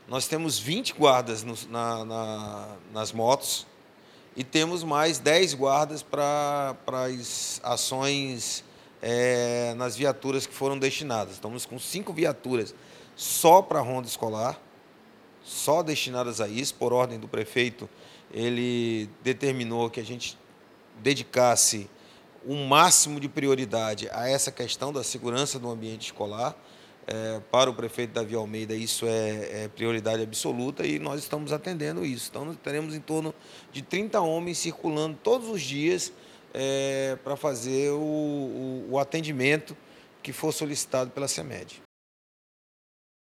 Nós temos 20 guardas nas motos e temos mais 10 guardas para as ações nas viaturas que foram destinadas. Estamos com 5 viaturas só para a ronda escolar, só destinadas a isso. Por ordem do prefeito, ele determinou que a gente dedicasse o máximo de prioridade a essa questão da segurança do ambiente escolar. Para o prefeito Davi Almeida, isso é prioridade absoluta e nós estamos atendendo isso. Então, nós teremos em torno de 30 homens circulando todos os dias para fazer o atendimento que for solicitado pela CEMED.